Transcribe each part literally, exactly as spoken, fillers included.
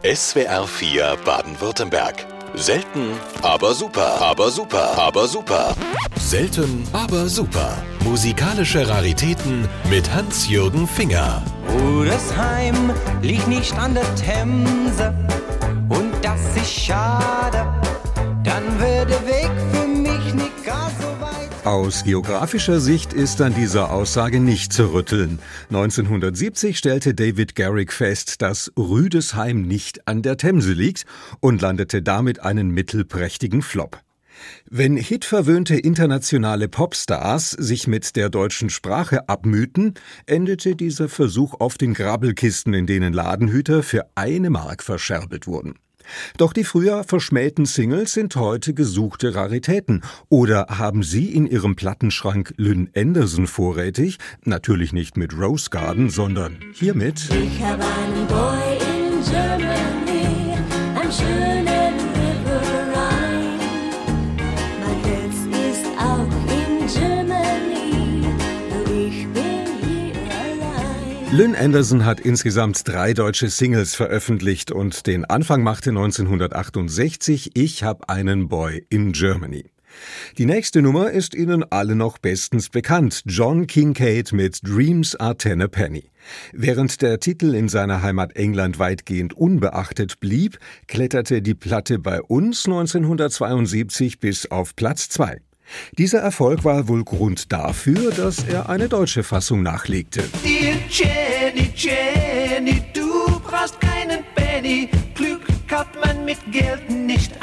S W R vier Baden-Württemberg. Selten, aber super, aber super, aber super. Selten, aber super. Musikalische Raritäten mit Hans-Jürgen Finger. Rudesheim liegt nicht an der Themse und das ist schade, dann wäre der Weg für mich nicht gar so weit. Aus geografischer Sicht ist an dieser Aussage nicht zu rütteln. neunzehnhundertsiebzig stellte David Garrick fest, dass Rüdesheim nicht an der Themse liegt und landete damit einen mittelprächtigen Flop. Wenn hitverwöhnte internationale Popstars sich mit der deutschen Sprache abmühten, endete dieser Versuch oft in Grabbelkisten, in denen Ladenhüter für eine Mark verscherbelt wurden. Doch die früher verschmähten Singles sind heute gesuchte Raritäten. Oder haben Sie in Ihrem Plattenschrank Lynn Anderson vorrätig? Natürlich nicht mit Rose Garden, sondern hiermit. Ich habe einen Boy in Germany, am schönen River Rhine. Mein Herz ist auch in Germany, nur ich bin hier allein. Lynn Anderson hat insgesamt drei deutsche Singles veröffentlicht und den Anfang machte neunzehnhundertachtundsechzig Ich hab einen Boy in Germany. Die nächste Nummer ist Ihnen alle noch bestens bekannt, John Kincaid mit Dreams Are Ten a Penny. Während der Titel in seiner Heimat England weitgehend unbeachtet blieb, kletterte die Platte bei uns neunzehnhundertzweiundsiebzig bis auf Platz zwei. Dieser Erfolg war wohl Grund dafür, dass er eine deutsche Fassung nachlegte. Dear Jenny, Jenny, du brauchst keinen Penny, Glück kauft man mit Geld nicht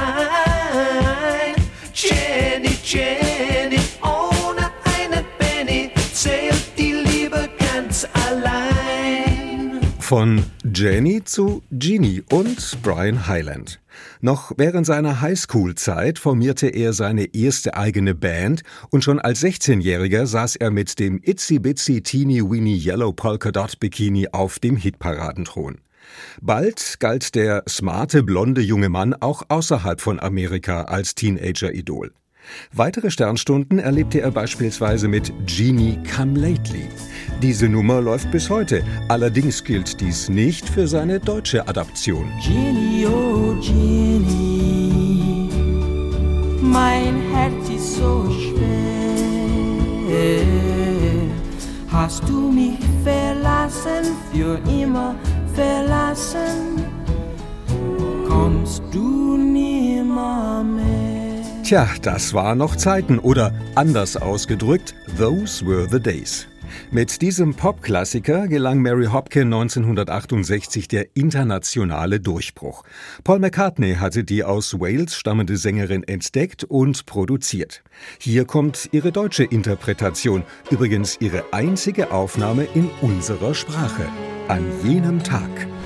ein. Jenny, Jenny, ohne einen Penny zählt die Liebe ganz allein. Von Jenny zu Genie und Brian Hyland. Noch während seiner Highschool-Zeit formierte er seine erste eigene Band und schon als sechzehnjähriger saß er mit dem Itsy Bitsy Teeny Weeny Yellow Polka Dot Bikini auf dem Hitparadenthron. Bald galt der smarte, blonde junge Mann auch außerhalb von Amerika als Teenager-Idol. Weitere Sternstunden erlebte er beispielsweise mit Genie Come Lately. Diese Nummer läuft bis heute, allerdings gilt dies nicht für seine deutsche Adaption. Genie, oh Genie, mein Herz ist so schwer. Hast du mich verlassen, für immer verlassen, kommst du nimmer mehr. Tja, das waren noch Zeiten oder anders ausgedrückt, those were the days. Mit diesem Popklassiker gelang Mary Hopkin neunzehnhundertachtundsechzig der internationale Durchbruch. Paul McCartney hatte die aus Wales stammende Sängerin entdeckt und produziert. Hier kommt ihre deutsche Interpretation, übrigens ihre einzige Aufnahme in unserer Sprache. An jenem Tag.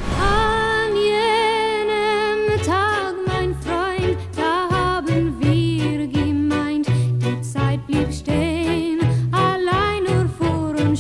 An jenem Tag, mein Freund, da haben wir gemeint, die Zeit blieb stehen, allein nur vor uns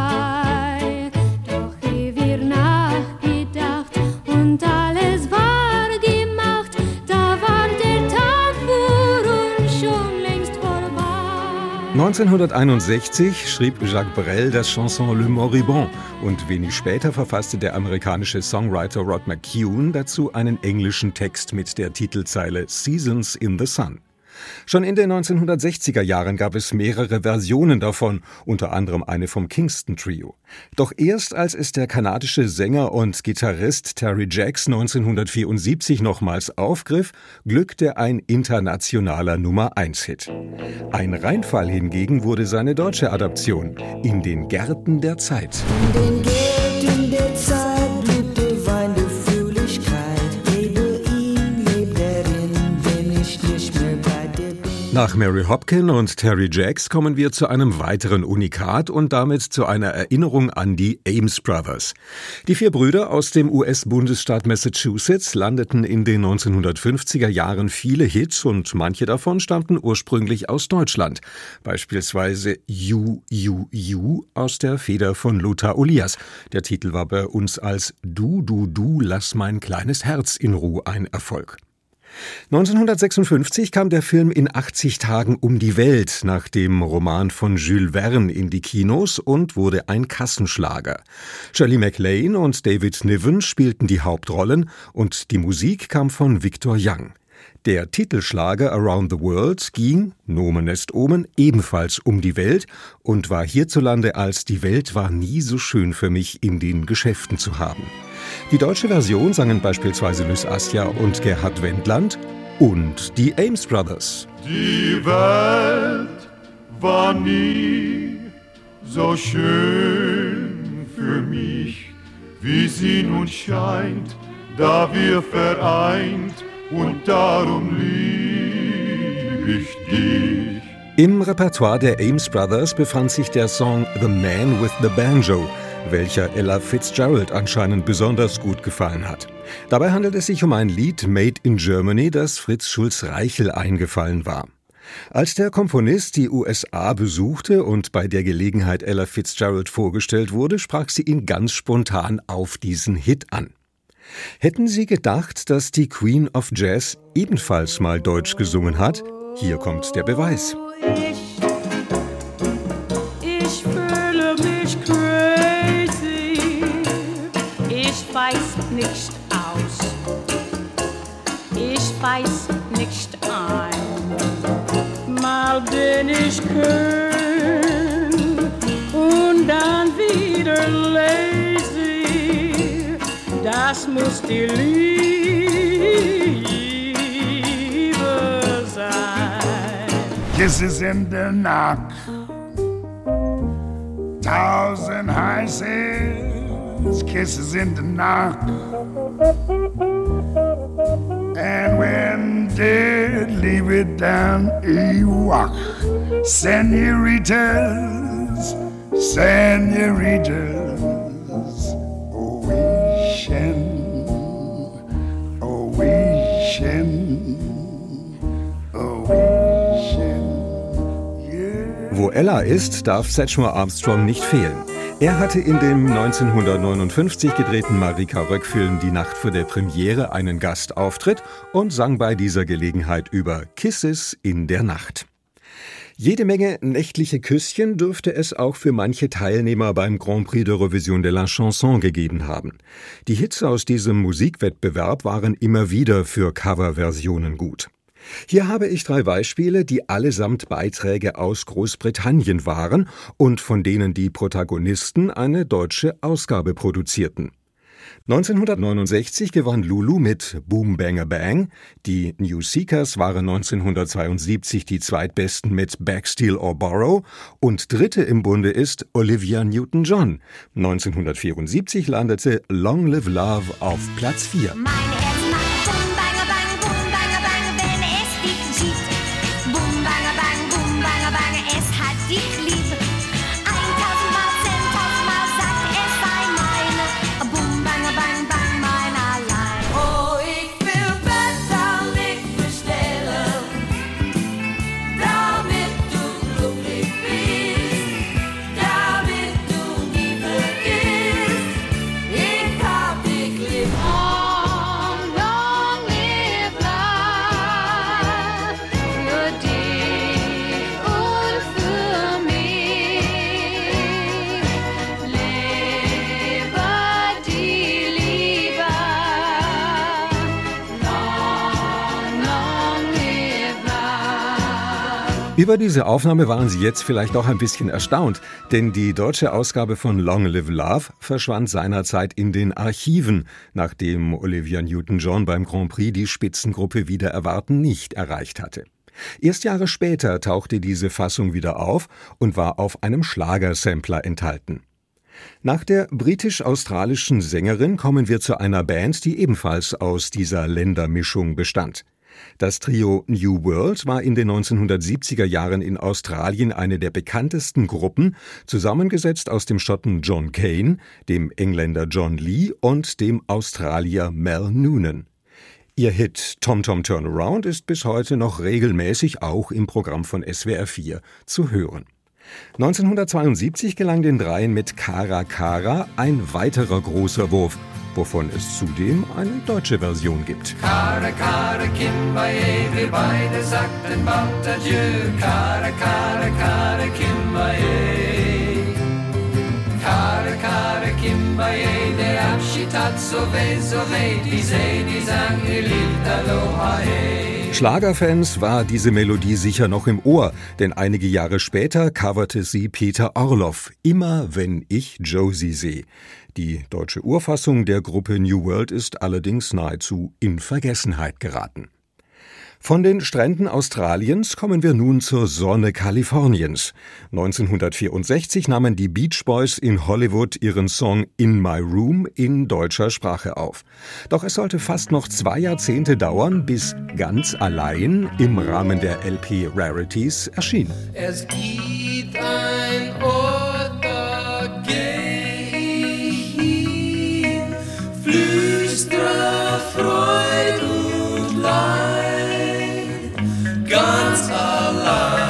frei. Doch ehe wir nachgedacht und alles war gemacht, da war der Tag für uns schon längst vorbei. neunzehnhunderteinundsechzig schrieb Jacques Brel das Chanson Le Moribond und wenig später verfasste der amerikanische Songwriter Rod McKuen dazu einen englischen Text mit der Titelzeile Seasons in the Sun. Schon in den neunzehnhundertsechziger Jahren gab es mehrere Versionen davon, unter anderem eine vom Kingston Trio. Doch erst als es der kanadische Sänger und Gitarrist Terry Jacks neunzehnhundertvierundsiebzig nochmals aufgriff, glückte ein internationaler Nummer eins Hit. Ein Reinfall hingegen wurde seine deutsche Adaption, In den Gärten der Zeit. In den Gärten der Zeit blüht der Wein der Fröhlichkeit. Lebe ihn, lebe darin, wenn ich nicht mehr bei dir bin. Nach Mary Hopkin und Terry Jacks kommen wir zu einem weiteren Unikat und damit zu einer Erinnerung an die Ames Brothers. Die vier Brüder aus dem U S-Bundesstaat Massachusetts landeten in den neunzehnhundertfünfziger Jahren viele Hits und manche davon stammten ursprünglich aus Deutschland. Beispielsweise You, You, You aus der Feder von Lothar Olias. Der Titel war bei uns als Du, Du, Du, lass mein kleines Herz in Ruhe ein Erfolg. neunzehnhundertsechsundfünfzig kam der Film In achtzig Tagen um die Welt nach dem Roman von Jules Verne in die Kinos und wurde ein Kassenschlager. Shirley MacLaine und David Niven spielten die Hauptrollen und die Musik kam von Victor Young. Der Titelschlager Around the World ging, Nomen est Omen, ebenfalls um die Welt und war hierzulande als Die Welt war nie so schön für mich in den Geschäften zu haben. Die deutsche Version sangen beispielsweise Lys Assia und Gerhard Wendland und die Ames Brothers. Die Welt war nie so schön für mich, wie sie nun scheint, da wir vereint und darum lieb ich dich. Im Repertoire der Ames Brothers befand sich der Song The Man with the Banjo, welcher Ella Fitzgerald anscheinend besonders gut gefallen hat. Dabei handelt es sich um ein Lied Made in Germany, das Fritz Schulz-Reichel eingefallen war. Als der Komponist die U S A besuchte und bei der Gelegenheit Ella Fitzgerald vorgestellt wurde, sprach sie ihn ganz spontan auf diesen Hit an. Hätten Sie gedacht, dass die Queen of Jazz ebenfalls mal Deutsch gesungen hat? Hier kommt der Beweis. Ich, ich fühle mich crazy, ich weiß nicht aus, ich weiß nicht ein, mal bin ich kühn und dann wieder lazy. Das muss die Liebe sein. Kisses in the knock, thousand heißes kisses in the knock. And when dead, leave it down Ewok. Senoritas, senoritas. Wo Ella ist, darf Satchmo Armstrong nicht fehlen. Er hatte in dem neunzehnhundertneunundfünfzig gedrehten Marika Röck-Film Die Nacht vor der Premiere einen Gastauftritt und sang bei dieser Gelegenheit über Kisses in der Nacht. Jede Menge nächtliche Küsschen dürfte es auch für manche Teilnehmer beim Grand Prix de Revision de la Chanson gegeben haben. Die Hits aus diesem Musikwettbewerb waren immer wieder für Coverversionen gut. Hier habe ich drei Beispiele, die allesamt Beiträge aus Großbritannien waren und von denen die Protagonisten eine deutsche Ausgabe produzierten. neunzehnhundertneunundsechzig gewann Lulu mit Boom Bang a Bang, die New Seekers waren neunzehnhundertzweiundsiebzig die zweitbesten mit Beg, Steal or Borrow und dritte im Bunde ist Olivia Newton-John. neunzehnhundertvierundsiebzig landete Long Live Love auf Platz vier. Über diese Aufnahme waren Sie jetzt vielleicht auch ein bisschen erstaunt, denn die deutsche Ausgabe von Long Live Love verschwand seinerzeit in den Archiven, nachdem Olivia Newton-John beim Grand Prix die Spitzengruppe wider Erwarten nicht erreicht hatte. Erst Jahre später tauchte diese Fassung wieder auf und war auf einem Schlagersampler enthalten. Nach der britisch-australischen Sängerin kommen wir zu einer Band, die ebenfalls aus dieser Ländermischung bestand. Das Trio New World war in den neunzehnhundertsiebziger Jahren in Australien eine der bekanntesten Gruppen, zusammengesetzt aus dem Schotten John Cain, dem Engländer John Lee und dem Australier Mel Noonan. Ihr Hit Tom Tom Turnaround ist bis heute noch regelmäßig auch im Programm von S W R vier zu hören. neunzehnhundertzweiundsiebzig gelang den Dreien mit Cara Cara ein weiterer großer Wurf, wovon es zudem eine deutsche Version gibt. Cara, Cara, Kimbaye, wir beide sagten bald Adieu. Cara, Cara, Cara, Kimbaye. Cara, Cara, Kimbaye, der Abschied hat so weh, so weh. Die See, die sang, ihr liebt Aloha, hey. Schlagerfans war diese Melodie sicher noch im Ohr, denn einige Jahre später coverte sie Peter Orloff, Immer wenn ich Josie sehe. Die deutsche Urfassung der Gruppe New World ist allerdings nahezu in Vergessenheit geraten. Von den Stränden Australiens kommen wir nun zur Sonne Kaliforniens. neunzehnhundertvierundsechzig nahmen die Beach Boys in Hollywood ihren Song In My Room in deutscher Sprache auf. Doch es sollte fast noch zwei Jahrzehnte dauern, bis Ganz allein im Rahmen der L P Rarities erschien. Es gibt ein Ort, da geh ich hin, flüstere Freude und Leid, ganz allein,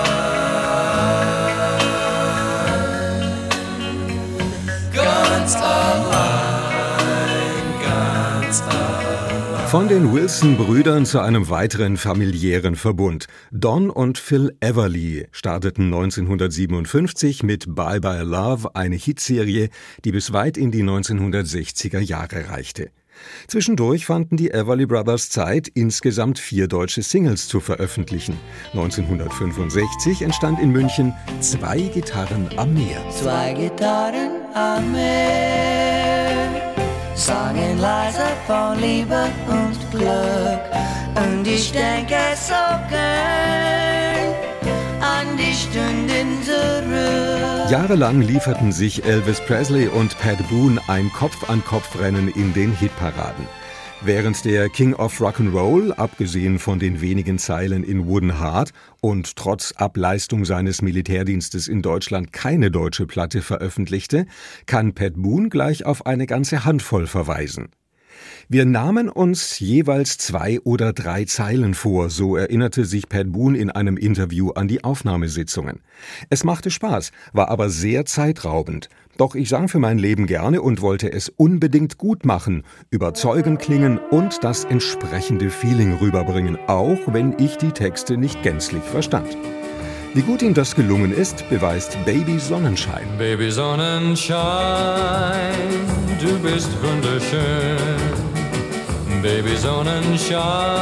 ganz allein, ganz allein. Von den Wilson-Brüdern zu einem weiteren familiären Verbund. Don und Phil Everly starteten neunzehnhundertsiebenundfünfzig mit Bye Bye Love eine Hitserie, die bis weit in die neunzehnhundertsechziger Jahre reichte. Zwischendurch fanden die Everly Brothers Zeit, insgesamt vier deutsche Singles zu veröffentlichen. neunzehnhundertfünfundsechzig entstand in München Zwei Gitarren am Meer. Zwei Gitarren am Meer sangen leise von Liebe und Glück. Und ich denke so gern an die Stunden zurück. Jahrelang lieferten sich Elvis Presley und Pat Boone ein Kopf-an-Kopf-Rennen in den Hitparaden. Während der King of Rock'n'Roll, abgesehen von den wenigen Zeilen in Wooden Heart und trotz Ableistung seines Militärdienstes in Deutschland keine deutsche Platte veröffentlichte, kann Pat Boone gleich auf eine ganze Handvoll verweisen. Wir nahmen uns jeweils zwei oder drei Zeilen vor, so erinnerte sich Pat Boone in einem Interview an die Aufnahmesitzungen. Es machte Spaß, war aber sehr zeitraubend. Doch ich sang für mein Leben gerne und wollte es unbedingt gut machen, überzeugend klingen und das entsprechende Feeling rüberbringen, auch wenn ich die Texte nicht gänzlich verstand. Wie gut ihm das gelungen ist, beweist Baby Sonnenschein. Baby Sonnenschein, du bist wunderschön. Baby Sonnenschein,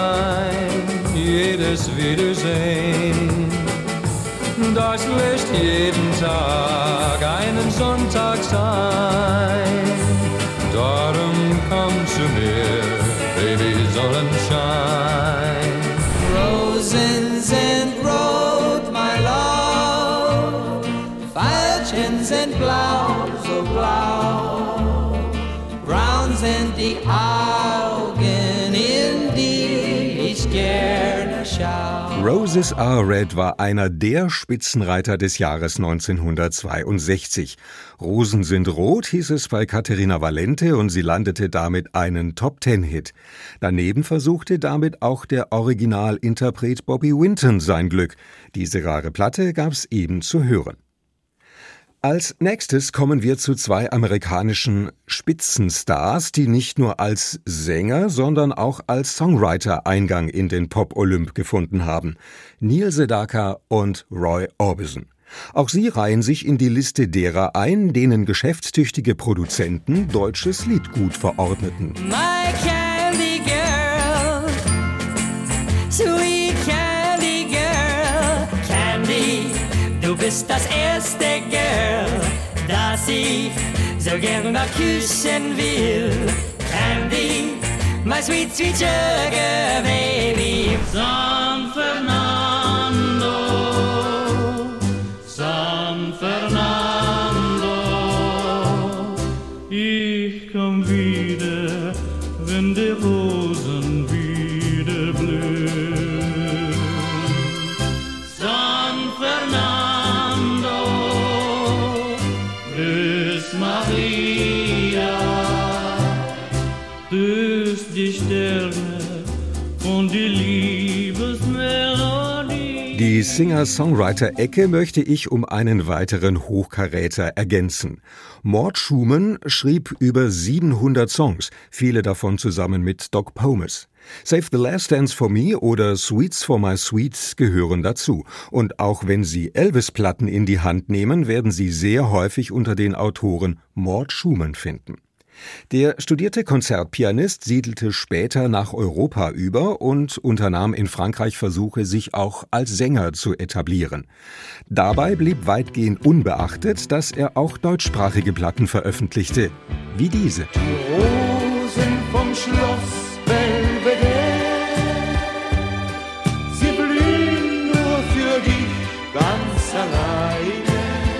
jedes Wiedersehen. Das lässt jeden Tag einen Sonntag sein. Darum komm zu mir, Baby Sonnenschein. Rosen sind rot, my love. Veilchen sind blau, so blau. Braun sind die Augen, in die ich gerne schau. Roses Are Red war einer der Spitzenreiter des Jahres neunzehnhundertzweiundsechzig. Rosen sind rot hieß es bei Caterina Valente und sie landete damit einen Top-Ten-Hit. Daneben versuchte damit auch der Originalinterpret Bobby Winton sein Glück. Diese rare Platte gab's eben zu hören. Als nächstes kommen wir zu zwei amerikanischen Spitzenstars, die nicht nur als Sänger, sondern auch als Songwriter Eingang in den Pop-Olymp gefunden haben. Neil Sedaka und Roy Orbison. Auch sie reihen sich in die Liste derer ein, denen geschäftstüchtige Produzenten deutsches Liedgut verordneten. My candy girl, sweet candy girl, Candy, du bist das erste Girl, das ich so gern mal küssen will. Candy, my sweet, sweet sugar baby. San Fernando, San Fernando, ich komm wieder, wenn die Rosen wieder blühen. San Fernando, grüß Maria, grüß die Sterne und die Liebesmelodie. Die Singer-Songwriter-Ecke möchte ich um einen weiteren Hochkaräter ergänzen. Mort Schumann schrieb über siebenhundert Songs, viele davon zusammen mit Doc Pomus. Save the Last Dance for Me oder Sweets for My Sweet gehören dazu. Und auch wenn Sie Elvis-Platten in die Hand nehmen, werden Sie sehr häufig unter den Autoren Mort Schumann finden. Der studierte Konzertpianist siedelte später nach Europa über und unternahm in Frankreich Versuche, sich auch als Sänger zu etablieren. Dabei blieb weitgehend unbeachtet, dass er auch deutschsprachige Platten veröffentlichte, wie diese. Die Rosen vom Schloss Belvedere, sie blühen nur für dich ganz alleine.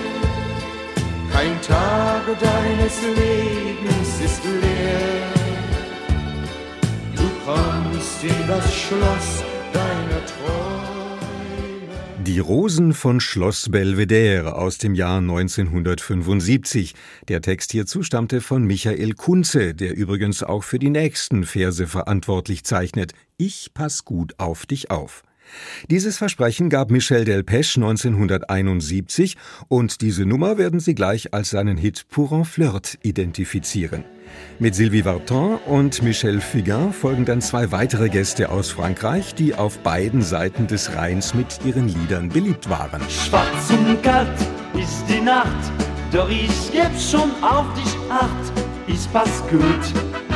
Kein Tag deines Lebens ist leer. Du kommst in das Schloss deiner Träume. Die Rosen von Schloss Belvedere aus dem Jahr neunzehnhundertfünfundsiebzig. Der Text hierzu stammte von Michael Kunze, der übrigens auch für die nächsten Verse verantwortlich zeichnet. Ich pass gut auf dich auf. Dieses Versprechen gab Michel Delpech neunzehnhunderteinundsiebzig und diese Nummer werden Sie gleich als seinen Hit Pour un Flirt identifizieren. Mit Sylvie Vartan und Michel Fugain folgen dann zwei weitere Gäste aus Frankreich, die auf beiden Seiten des Rheins mit ihren Liedern beliebt waren. Schwarz und kalt ist die Nacht, doch ich geb schon auf dich acht. Ich pass gut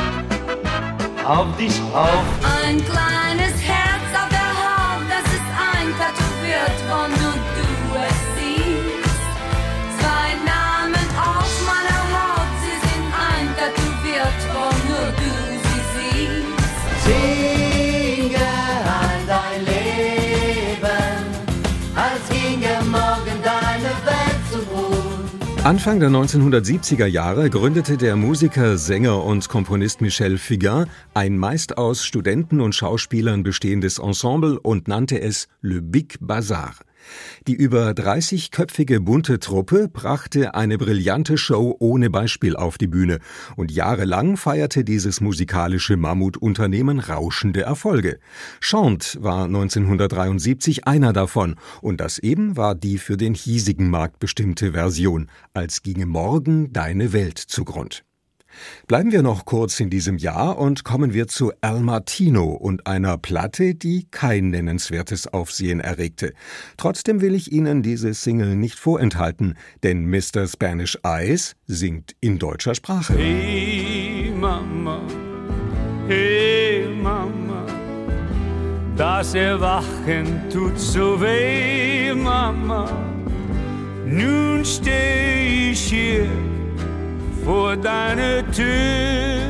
auf dich auf. Ein kleines Herz auf der Haut, das ist eintätowiert, wann nur du es siehst. Zwei Namen auf meiner Haut, sie sind eintätowiert, wann nur du sie siehst. Singe an dein Leben, als ginge morgen deine Welt zu Bruch. Anfang der neunzehnhundertsiebziger Jahre gründete der Musiker, Sänger und Komponist Michel Fugain ein meist aus Studenten und Schauspielern bestehendes Ensemble und nannte es Le Big Bazar. Die über dreißigköpfige bunte Truppe brachte eine brillante Show ohne Beispiel auf die Bühne und jahrelang feierte dieses musikalische Mammutunternehmen rauschende Erfolge. Chante war neunzehnhundertdreiundsiebzig einer davon und das eben war die für den hiesigen Markt bestimmte Version, als ginge morgen deine Welt zugrund. Bleiben wir noch kurz in diesem Jahr und kommen wir zu Al Martino und einer Platte, die kein nennenswertes Aufsehen erregte. Trotzdem will ich Ihnen diese Single nicht vorenthalten, denn Mister Spanish Eyes singt in deutscher Sprache. Hey Mama, hey Mama, das Erwachen tut so weh, Mama. Nun steh ich hier vor deiner Tür,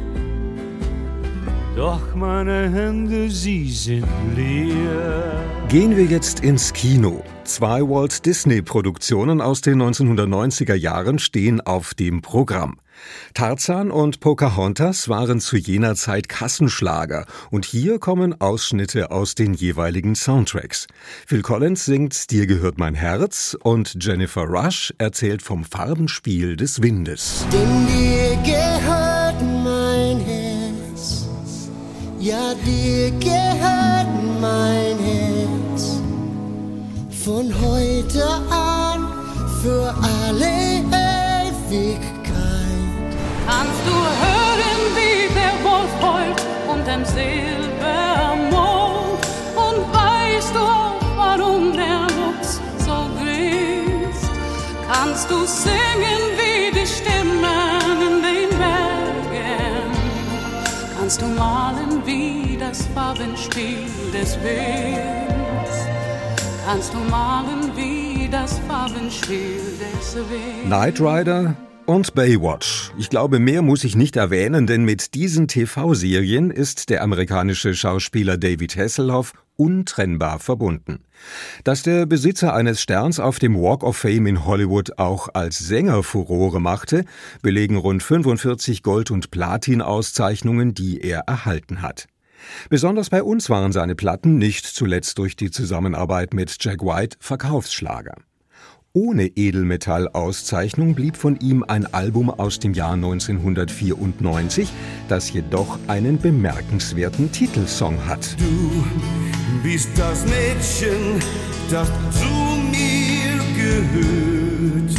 doch meine Hände, sie sind leer. Gehen wir jetzt ins Kino. Zwei Walt Disney-Produktionen aus den neunzehnhundertneunziger Jahren stehen auf dem Programm. Tarzan und Pocahontas waren zu jener Zeit Kassenschlager und hier kommen Ausschnitte aus den jeweiligen Soundtracks. Phil Collins singt Dir gehört mein Herz und Jennifer Rush erzählt vom Farbenspiel des Windes. Denn dir gehört mein Herz, ja dir gehört mein Herz, von heute an für alle Ewigkeit. Kannst du hören, wie der Wolf heult und dem Silbermond? Und weißt du auch, warum der Luchs so grüßt? Kannst du singen, wie die Stimmen in den Bergen? Kannst du malen, wie das Farbenspiel des Winds? Kannst du malen, wie das Farbenspiel des Winds? Knight Rider und Baywatch. Ich glaube, mehr muss ich nicht erwähnen, denn mit diesen T V-Serien ist der amerikanische Schauspieler David Hasselhoff untrennbar verbunden. Dass der Besitzer eines Sterns auf dem Walk of Fame in Hollywood auch als Sänger Furore machte, belegen rund fünfundvierzig Gold- und Platin-Auszeichnungen, die er erhalten hat. Besonders bei uns waren seine Platten, nicht zuletzt durch die Zusammenarbeit mit Jack White, Verkaufsschlager. Ohne Edelmetall-Auszeichnung blieb von ihm ein Album aus dem Jahr neunzehnhundertvierundneunzig, das jedoch einen bemerkenswerten Titelsong hat. Du bist das Mädchen, das zu mir gehört.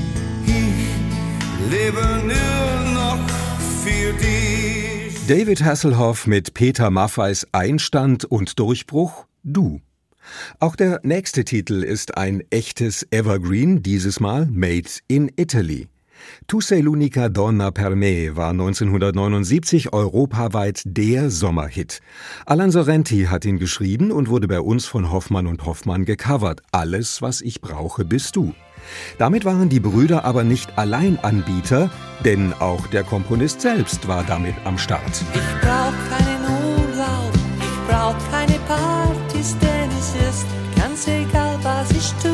Ich lebe nur noch für dich. David Hasselhoff mit Peter Maffeys Einstand und Durchbruch Du. Auch der nächste Titel ist ein echtes Evergreen, dieses Mal Made in Italy. Tu sei l'unica donna per me war neunzehnhundertneunundsiebzig europaweit der Sommerhit. Alan Sorrenti hat ihn geschrieben und wurde bei uns von Hoffmann und Hoffmann gecovert. Alles, was ich brauche, bist du. Damit waren die Brüder aber nicht Alleinanbieter, denn auch der Komponist selbst war damit am Start. Ich brauch keinen Urlaub, ich brauch keine Partys, denn es ist ganz egal, was ich tu.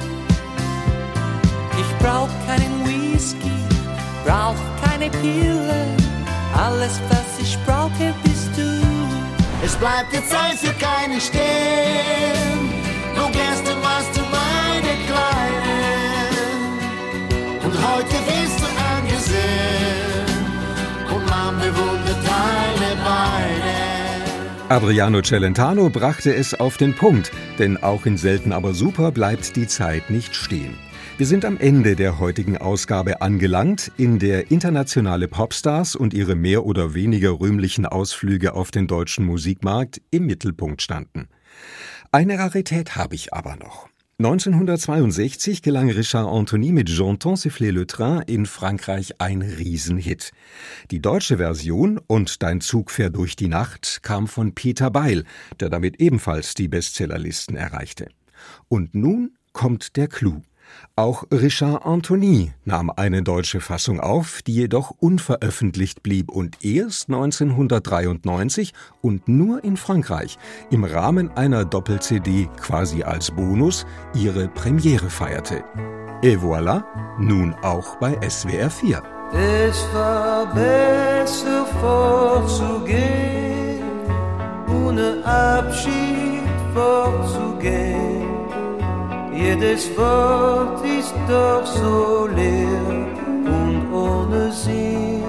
Ich brauch keinen Whisky, brauch keine Pille, alles, was ich brauche, bist du. Es bleibt jetzt Zeit für keine Stern, nur gestern warst du meine Kleine und heute wirst du angesehen und man bewundert deine Beine. Adriano Celentano brachte es auf den Punkt, denn auch in Selten aber super bleibt die Zeit nicht stehen. Wir sind am Ende der heutigen Ausgabe angelangt, in der internationale Popstars und ihre mehr oder weniger rühmlichen Ausflüge auf den deutschen Musikmarkt im Mittelpunkt standen. Eine Rarität habe ich aber noch. neunzehnhundertzweiundsechzig gelang Richard Anthony mit J'entends siffler le train in Frankreich ein Riesenhit. Die deutsche Version Und dein Zug fährt durch die Nacht kam von Peter Beil, der damit ebenfalls die Bestsellerlisten erreichte. Und nun kommt der Clou. Auch Richard Anthony nahm eine deutsche Fassung auf, die jedoch unveröffentlicht blieb und erst neunzehnhundertdreiundneunzig und nur in Frankreich im Rahmen einer Doppel-C D quasi als Bonus ihre Premiere feierte. Et voilà, nun auch bei S W R vier. Es war besser vorzugehen, ohne Abschied vorzugehen. Jedes Wort ist doch so leer und ohne Sinn.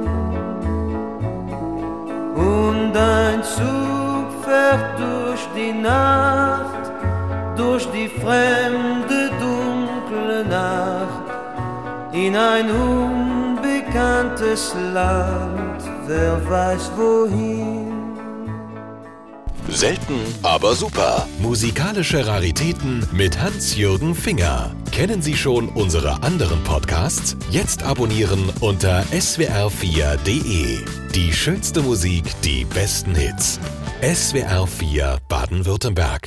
Und ein Zug fährt durch die Nacht, durch die fremde, dunkle Nacht, in ein unbekanntes Land, wer weiß wohin. Selten, aber super. Musikalische Raritäten mit Hans-Jürgen Finger. Kennen Sie schon unsere anderen Podcasts? Jetzt abonnieren unter s w r vier punkt d e. Die schönste Musik, die besten Hits. S W R vier Baden-Württemberg.